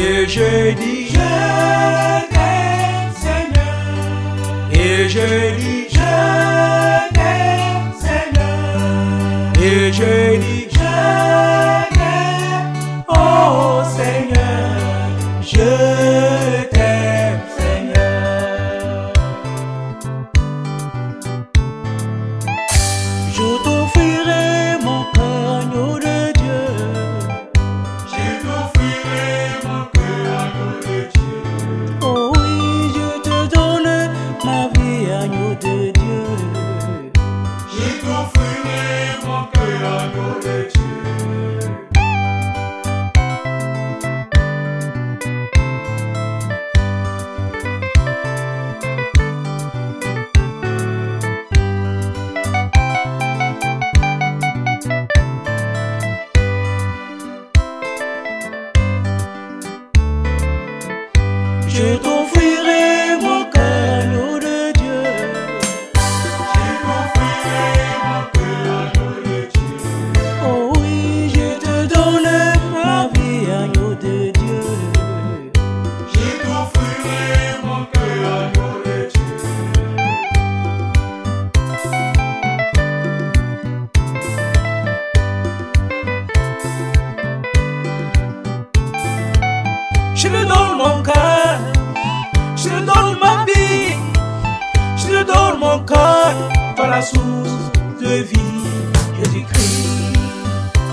Et je dis, je t'aime, Seigneur. Et je dis, je t'aime, Seigneur. Et je dis, je t'aime, oh Seigneur, je t'aime, Seigneur. Je t'offrirai mon cœur, agneau de Dieu. Je t'offrirai mon cœur, agneau de Dieu. Oh oui, je te donne ma vie, agneau de Dieu. Je t'offrirai mon cœur, agneau de Dieu. Je t'offrirai mon cœur, agneau de Dieu. Je t'offrirai mon cœur, agneau de Dieu. Oh oui, je te donne ma vie, agneau de Dieu. Je t'offrirai mon cœur, agneau de Dieu. Je te donne mon cœur, je te donne ma vie, je te donne mon cœur par la source de vie.